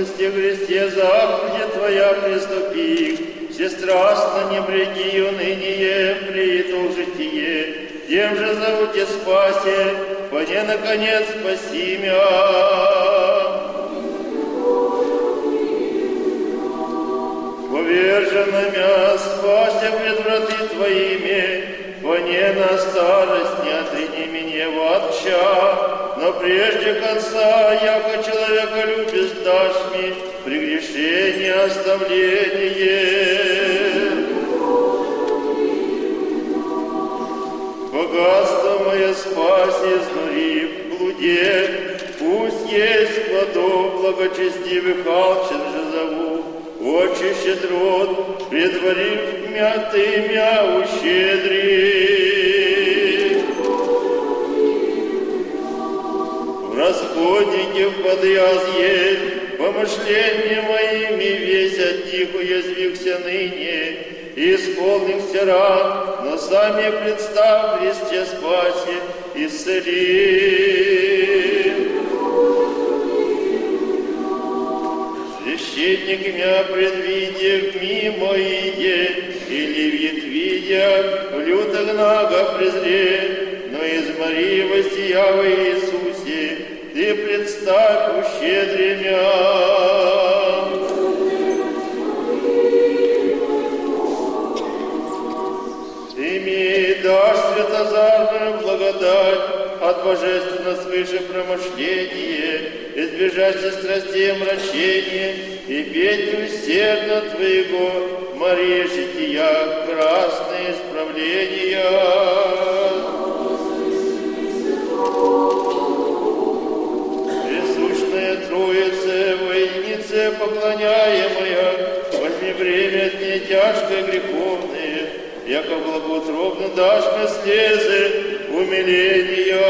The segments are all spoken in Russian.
милости Христе, заповеди Твоя приступи, всестрастно не бреги уныние, приитул житие, тем же зовуте спасе, поне наконец спаси мя. Поверженными спася пред враты Твоими, поне на старость не отрини меня вообще, но прежде конца, яко человека любишь, дашь мне прегрешение, оставление. Богатство мое спаси, изнури в блуде, пусть есть плодов благочестивых, алчен же зову. Отче щедрот, предварив мя ты мя ущедри. В расходнике впадъяз есть, помышления моими весь от них уязвихся ныне, исполнихся ран, но сами представ Христе спаси, исцели. Священник мя предвидев мимо иде, или вид видя, в лютых нага презре, но измори воссиява Иисусе, ты представь ущедре мя. Ты ми дашь святозарную благодать, от божественно свыше промышление, избежать страстей мрачения, и петь усердно Твоего, Мария жития, красные исправления. Пресущная Троице, воинице поклоняемая, возьми время от ней тяжкое греховное, яко благоутробно дашь мне слезы умиления.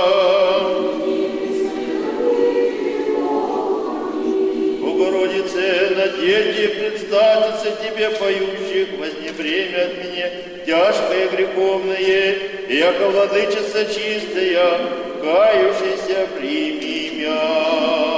Богородице, надежде предстательце Тебе поющих, возьми бремя от меня тяжкое греховное, яко владычица чистая, кающийся прими мя.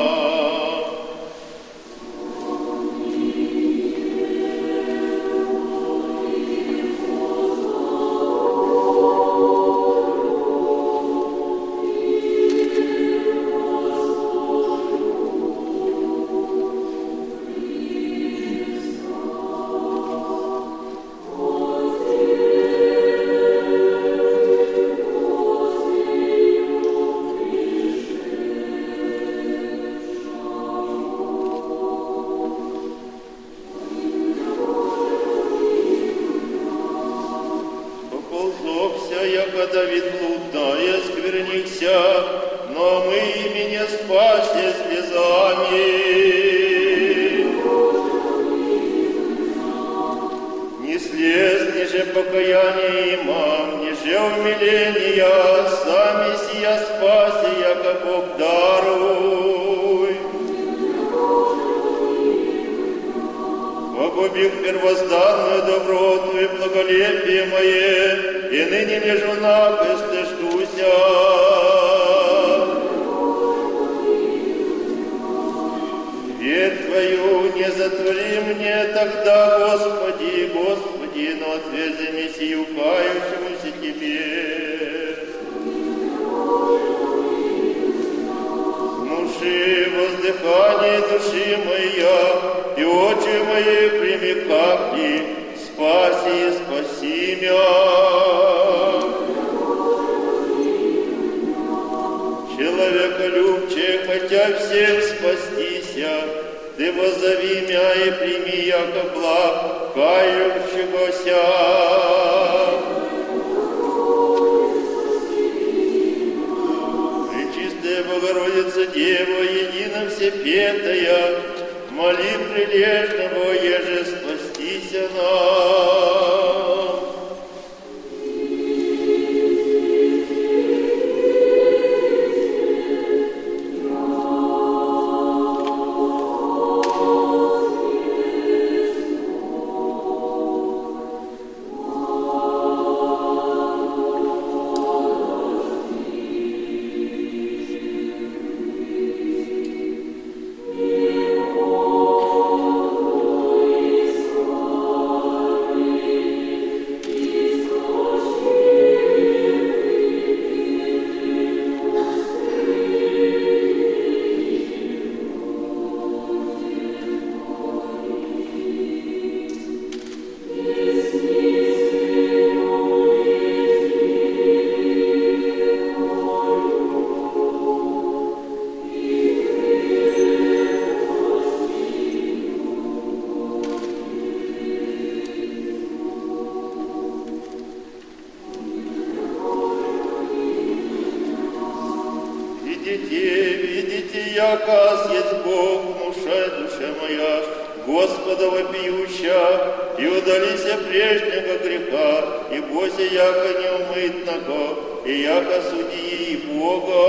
видите, яказ есть Бог, внушай душе моя, Господа вопиюща, и удалися прежнего греха, и бойся, яко неумытного, и яко судьи Бога.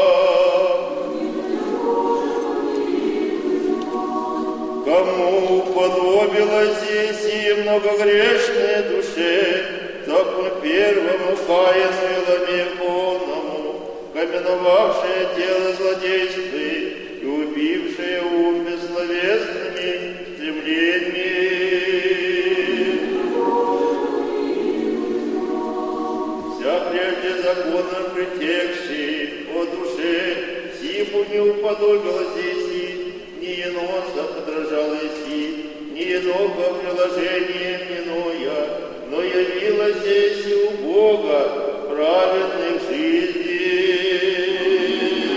Кому подобилось сии многогрешной душе, так мы первому каину и ламеконному, каменовавшее тело злодействы и убившее ум бессловесными стремлениями. Вся прежде законом притекший о душе, симу не уподобилась еси, ни еноса подражала еси, ни енока приложением иное, но явилась еси у Бога праведных жизней.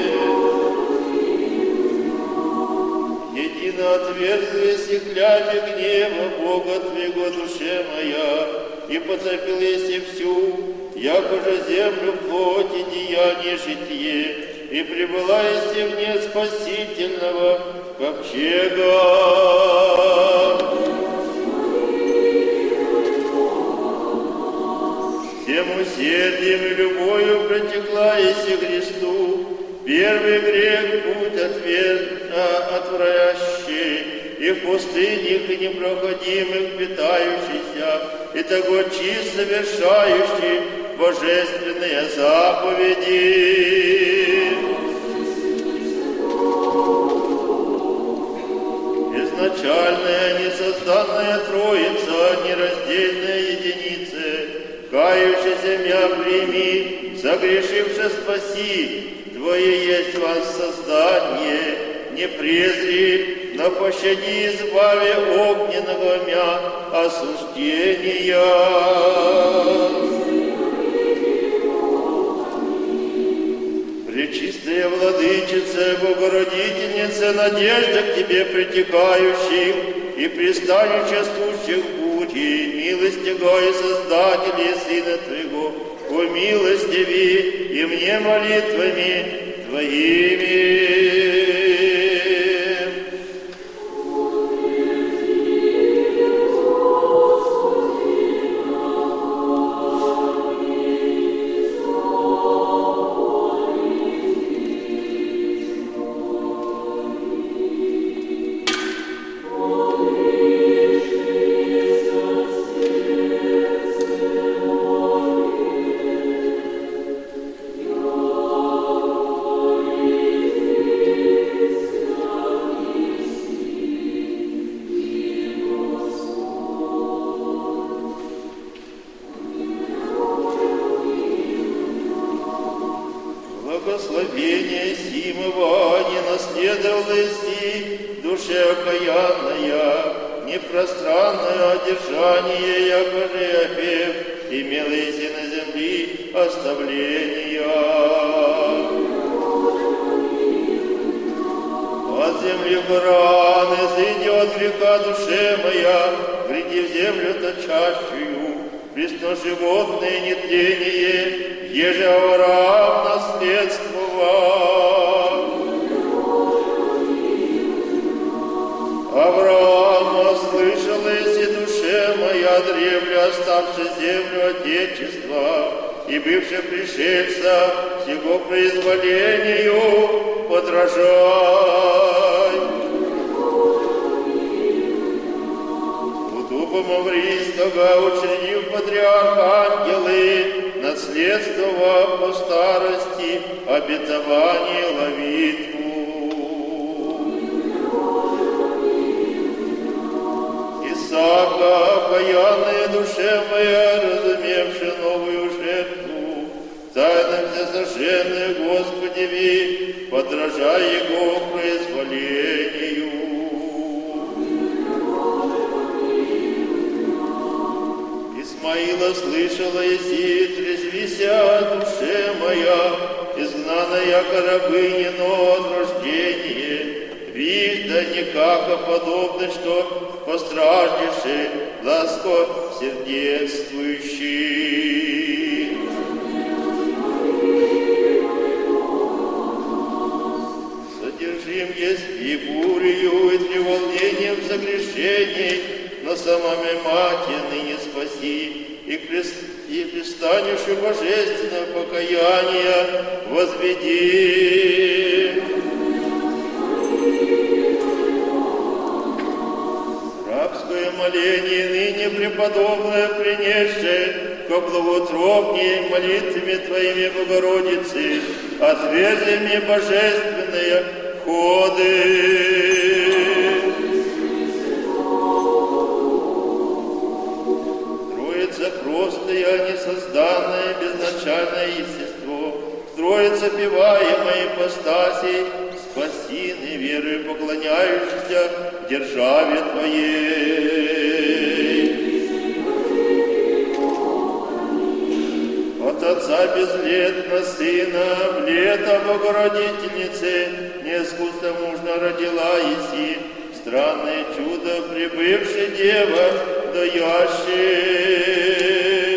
Едино отверзлись и хляби гнева Бога Твоего, душе моя, и поцепил еси всю, яко же землю плоти деяние житие, и прибыла еси вне спасительного ковчега. Всем усердием и любовью протекла еси Христу, первый грех путь отвращий, и в пустынях и непроходимых питающийся, и того чист совершающий божественные заповеди. Изначальная, несозданная Троица, нераздельная единица, кающийся мя прими, согрешивши спаси, Твое есть вас создание, не презри, но пощади, избави огненного мя осуждения. Пречистая Владычица, Богородительница, надежда к Тебе притекающих и пристанища сущих бури, милости Гой, Создателя Сына Твоего, умилостиви и мне молитвами Твоими. Благословение симого не наследовало си, душе окаянная, непространное одержание, якоже опев, имела си на земли оставления. От земли браны зайдет греха душе моя, гряди в землю точащую, пресно животное нетление, еже Авраам наследствовал. Авраам слышал, если душе моя древле, оставши землю Отечества, и бывши пришельца, сего произволению подражай. У дуба Маврийского учредив патриарх ангелы, наследство по старости, обетование ловитву. Исаака, окаянная душе моя, разумевши новую жертву, тайным всесожженной Господеви, подражай Его произволению. Исмаила слышала еси, трезвися, душе моя, изгнанная рабыня, но от рождения, видь да никако подобно, что постраждеши, ласко сердечствующий. самой мати ныне спаси, и пристанешь божественного покаяния возведи. Рабское моление ныне преподобное принесшее ко благоутробней молитвами Твоими, Богородицы, отверзи мне божественные ходы. Троица простая, несозданное, безначальное естество, Троица певаемой ипостасей, спаси верою поклоняющихся державе Твоей. От Отца безлетно Сына, лето Богородительницы, неискусно мужно родила еси, странное чудо, прибывшая Дева, даящая.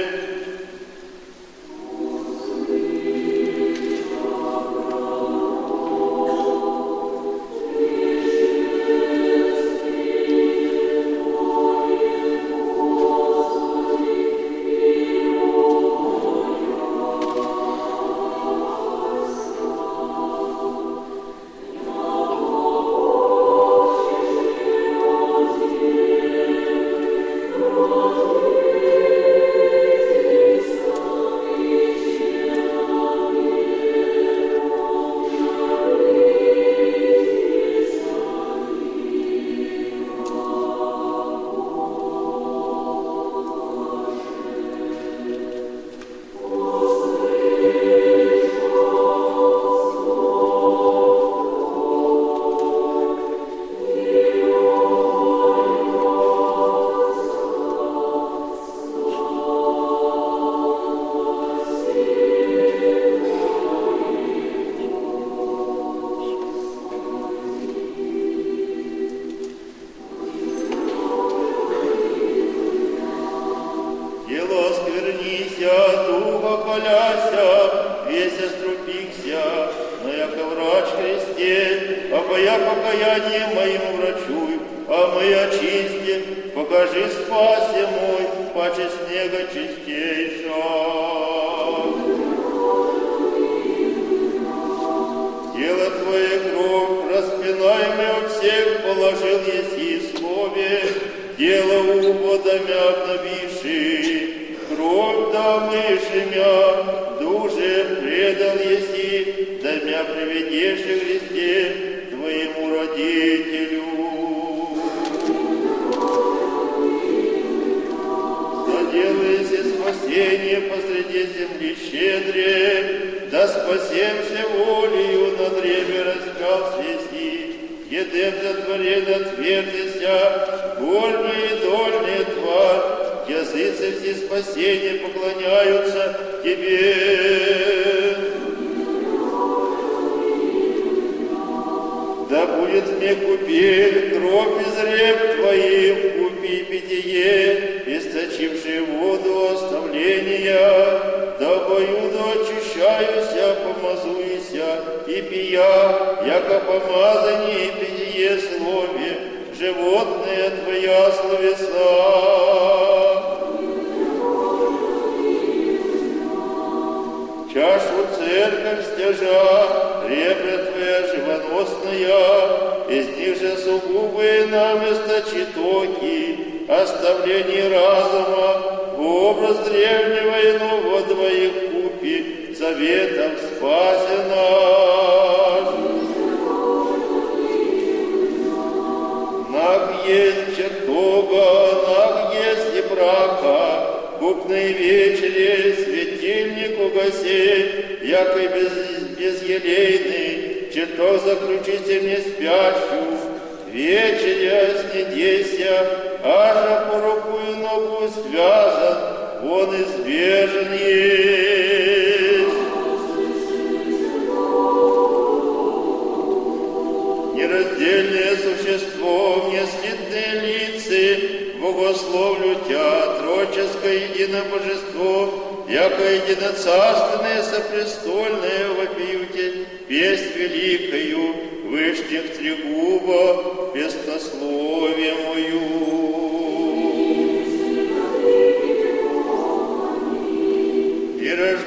Вышних трегубо, пестословие мою.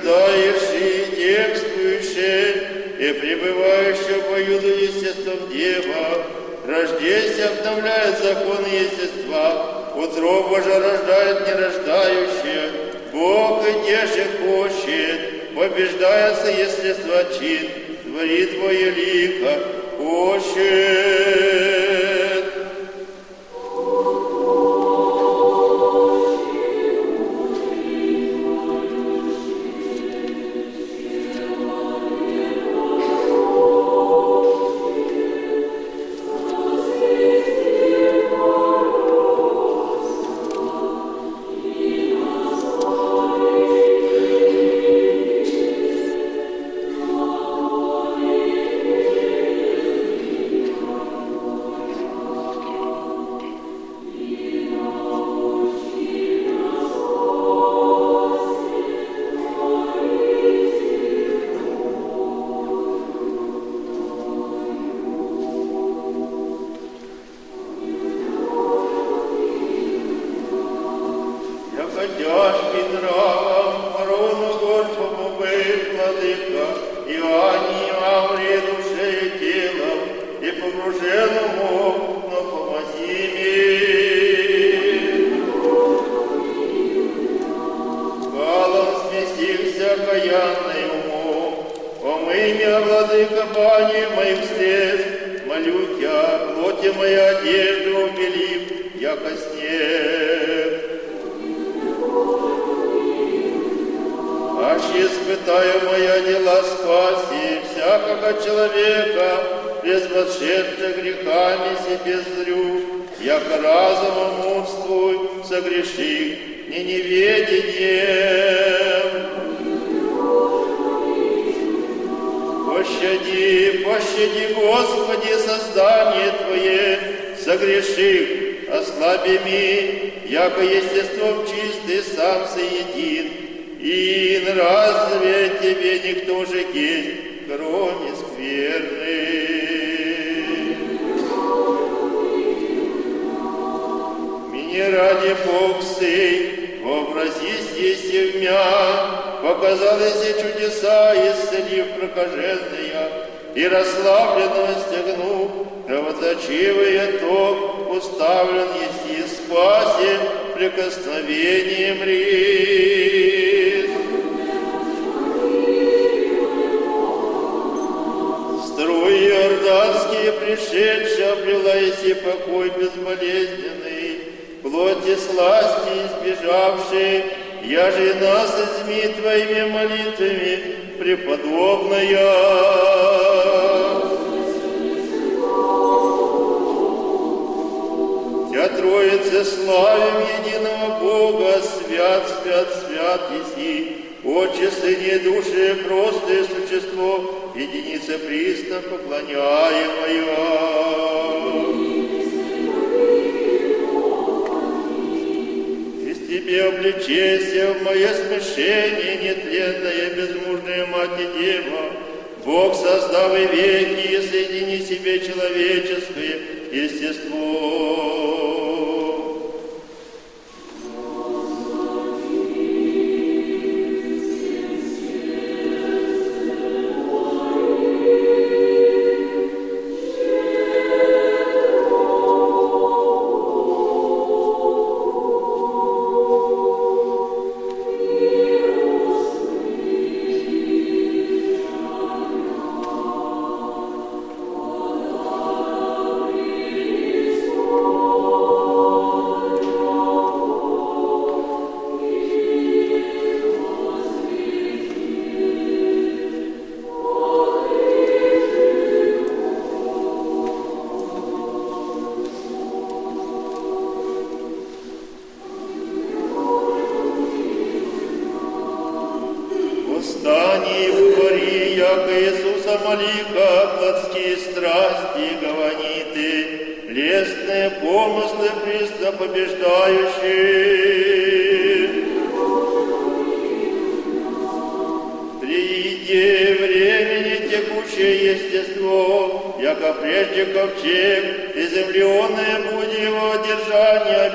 утверждающий, девствующий и пребывающий по юду естеством Дева, рождясь обновляет законы естества, утроба же рождает нерождающее, Бог и деже хочет, побеждается естество чин, творит твое лико, хочет.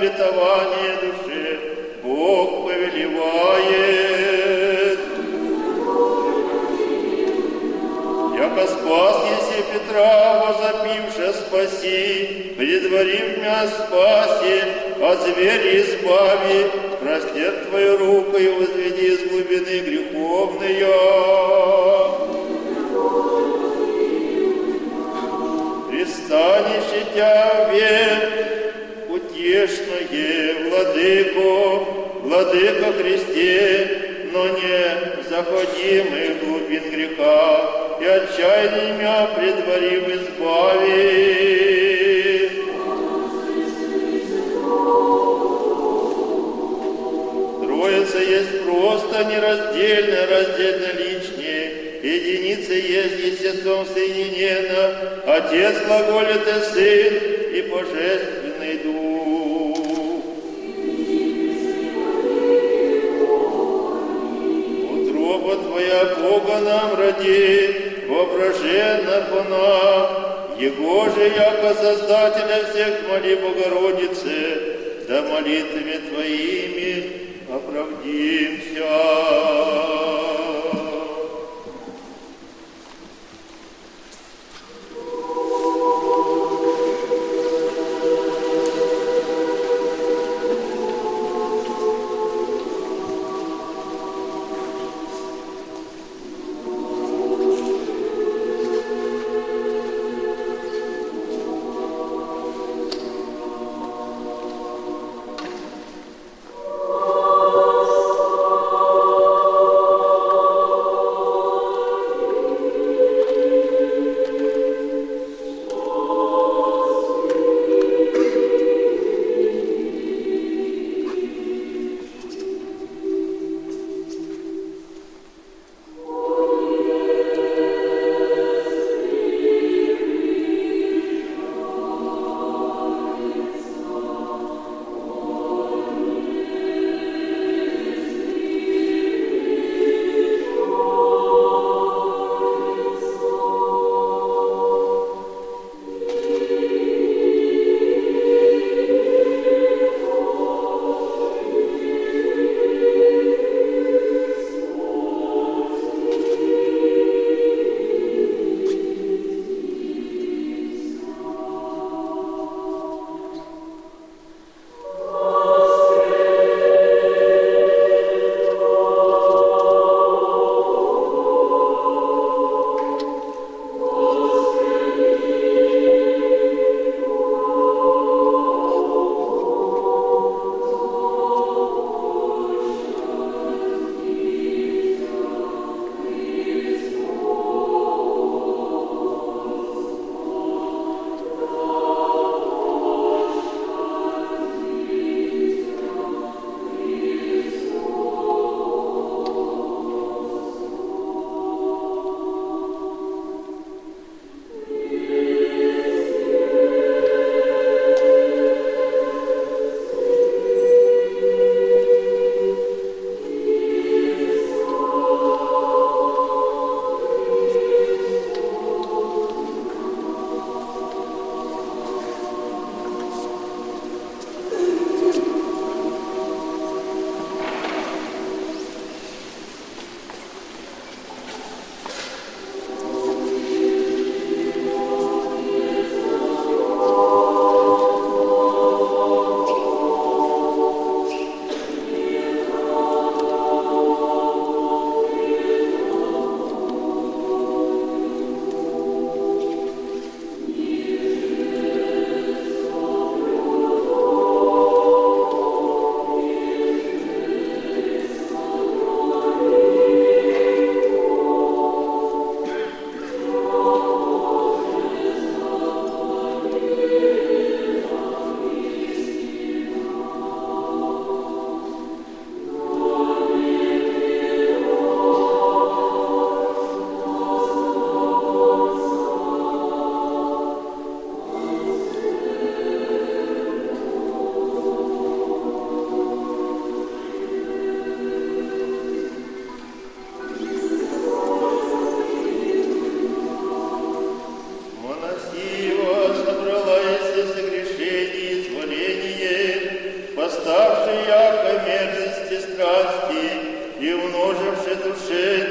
обетование душе Бог повелевает. меня спаси, предвари меня спаси, от зверя избави, простер Твою руку и возведи из глубины греховные. Пристанище Тебе, утешное, Владыко Христе, но не заходимых глубин греха, и отчаяние меня предварим избави. Троица есть просто нераздельно, раздельно личнее, единица есть естеством соединенно, Отец глаголит и Сын, и Божественный Дух. Утроба Твоя Бога нам роди, воображенно по нам, Его же, яко Создателя всех, моли Богородице, да молитвами Твоими оправдимся.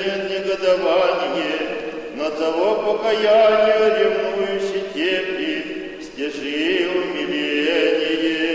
негодование, на того покаянию ревнующий терпит, стяжи умиление.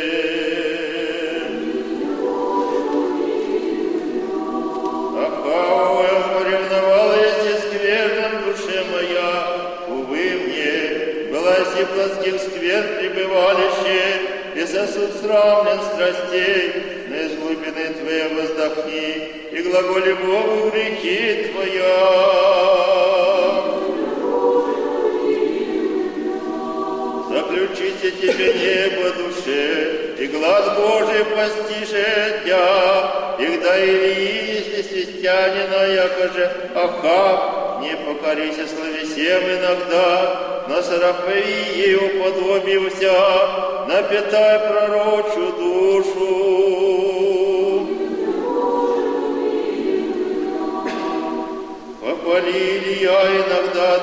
Ахавовым поревновалась и скверном душе моя, увы мне, была си плотских сквер пребывалище, и сосуд срамлен страстей, но из глубины Твоей воздохни, и глаголи Богу грехи Твоя. Заключите Тебе небо душе, и глад Божий постиже Тя, и гда Илии, если свистянина, якоже Ахав, не покорися словесем иногда, на Сарафаии уподобился, напитай пророчу душу. Попалили я иногда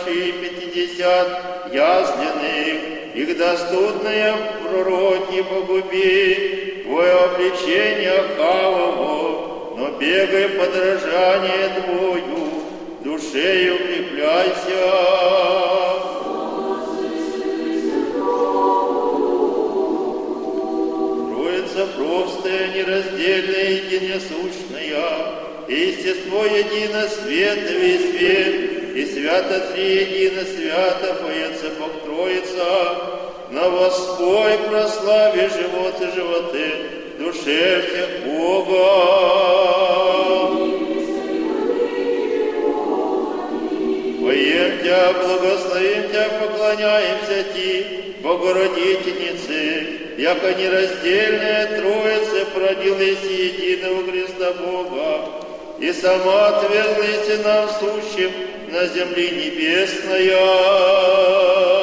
50 ясленных, их доступные пророки погуби, Твое обличение Ахавово, но бегай подражание Твою, душею укрепляйся. Троица простая, нераздельная, единосущная, и естество едино света весь свет, и свято триедино свято поется Бог Троица, на воспой прослави животы животы, душе всех Бога. Поем Тя, благословим Тя, поклоняемся Ти, Богородительнице, яко нераздельная Троица породилась единого Христа Бога, и сама отверглась нам сущим на земле небесная.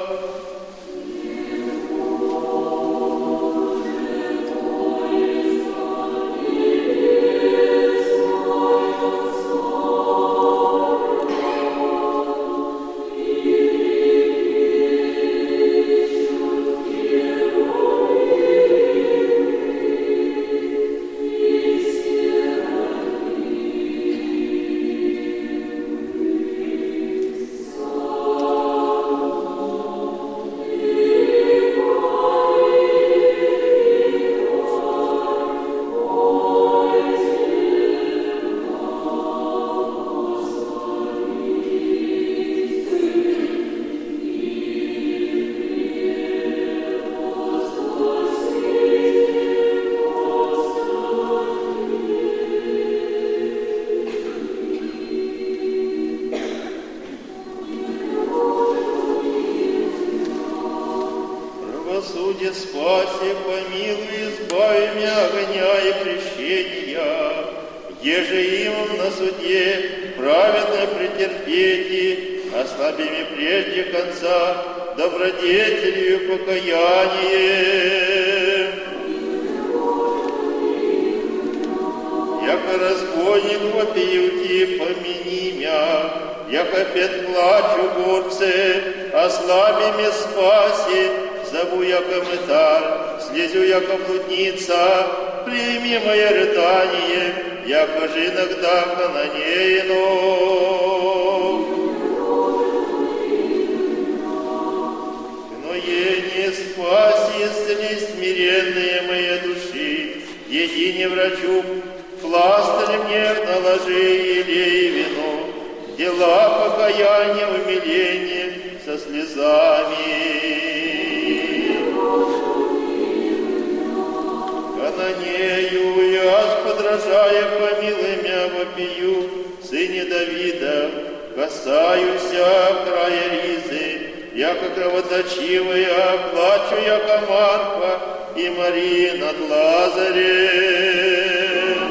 Судья, спаси, помилуй, избави меня огня и крещения, еже им на суде праведно претерпети, ослабими прежде конца добродетелью покаянием. Яко разбойник вопию Ти, помяни мя, яко пет плачу горце, ослабими спаси, зову яко мытарь, слезю яко блудница, прими мое рыдание, яко же иногда канонеину. Гноение спаси, исцели смиренные моей души, едине врачу, пластырь мне наложи елей и вино, дела покаяния, умиления со слезами. Канонею я, подражая, помилуй мя, вопию, сыне Давида, касаюся края ризы, яко кровоточивая, плачу, яко Марфа и Мария над Лазарем.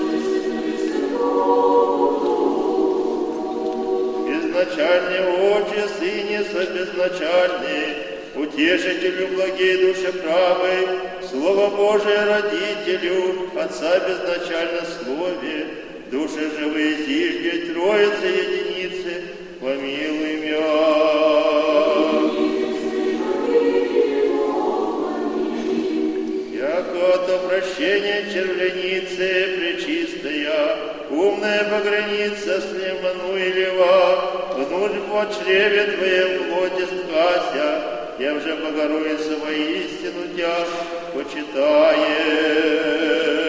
Изначальный Отче, Сыне собезначальный, утешителю благей души правой, Слово Божие родителю, Отца безначально слове, души живые зижде, Троицы единицы, помилуй мя. Яко от обращения червляницы пречистая, умная пограница с Лемануилева, внутрь по чреве Твоем плоти сткася, тем же Богородица воистину Тя почитаем.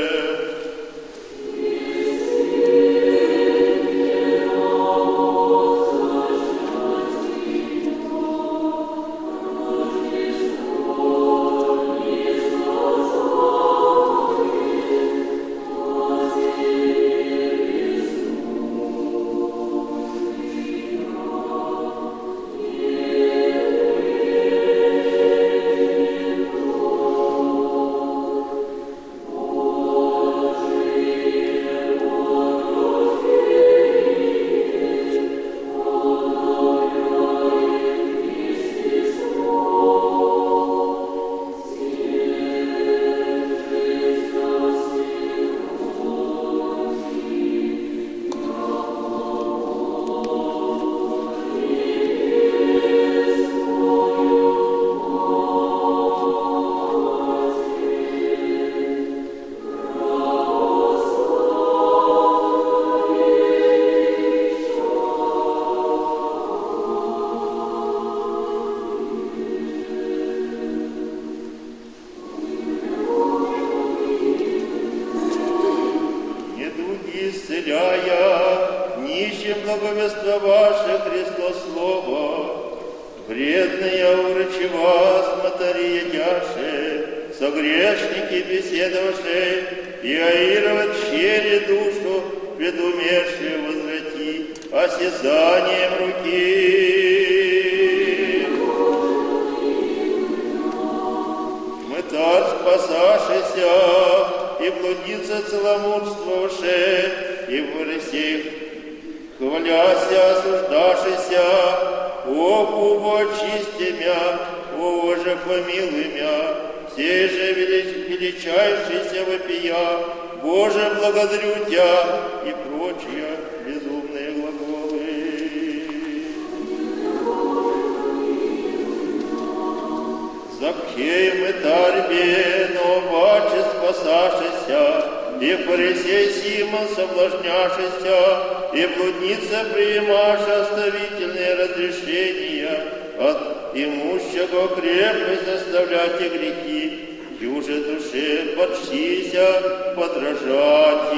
Благовествовавши Христос Слово, вредные урочи вас, материя дяше, согрешники беседовавши, и аировать чере душу, предумевшие возврати, осязанием руки. Мытарь спасашися, и блудница целомудрствовавши, и в Фарисеях хваляся, осуждашися, о кубо очисти мя, о же помилуй мя, сей же величайшийся вопия, Боже, благодарю Тя, и прочие безумные глаголы. Закхей мытарь бе, но баче спасашися, и Фарисей Симон соблазняшися, и блудница приимаша оставительные разрешения, от имущего крепость оставлять и грехи, юже душе почтися подражать.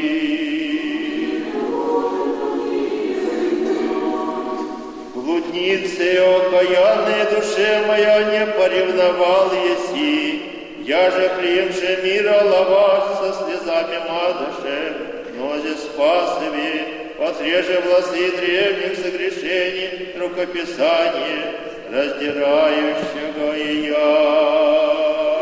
Блудницы, окаянные душе моя, не поревновал еси, я же приемше мира лаваш со слезами мазаше, но здесь спасови, отреже власы древних согрешений, рукописание, раздирающего и я.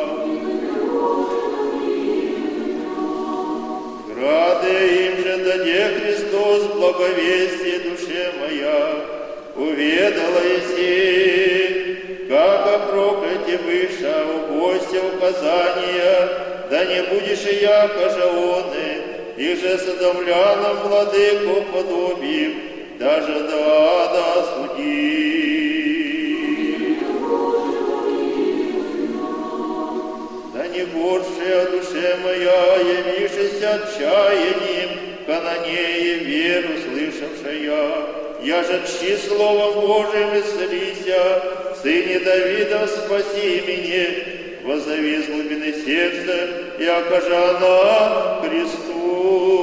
Грады им же даде Христос благовестие душе моя, уведала еси, как о проклятии выша, убойся указания, да не будешь и яко же оны, их же содомлянам владыку подобием, даже до ада суди. Да не горше о душе моя, явившись отчаянием, канонее веру слышавшая, я же чти Словом Божиим исцелися, Сыне Давидов спаси меня, воззови с глубины сердца, яко же она Христу.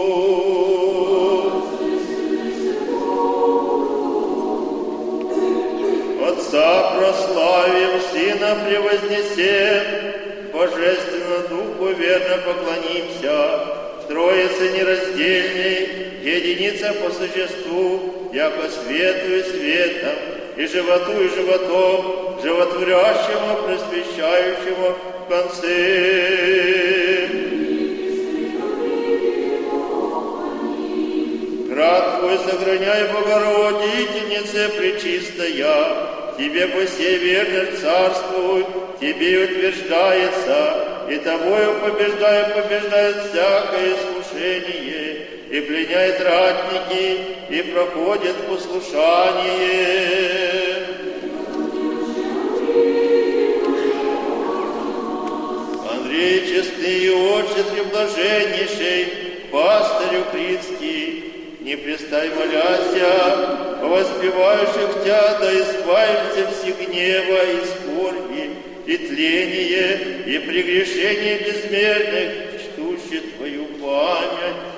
Отца прославим, Сына превознесем, Божественно Духу верно поклонимся, Троице нераздельной, единица по существу, яко свету и светом, и животу и животом, животворящему, просвещающему в конце. Град Твой сохраняй, Богородительнице пречистая, Тебе по сей верно царствуй, Тебе утверждается, и Тобою побеждает всякое искушение, и пленяет ратники, и проходит послушание. Андрей, честный и отчет блаженнейший, пастырю Критский, не пристай моляся, воспевающих Тя, да избавимся все гнева и скорби, и тление, и прегрешение безмерных, чтущих Твою память.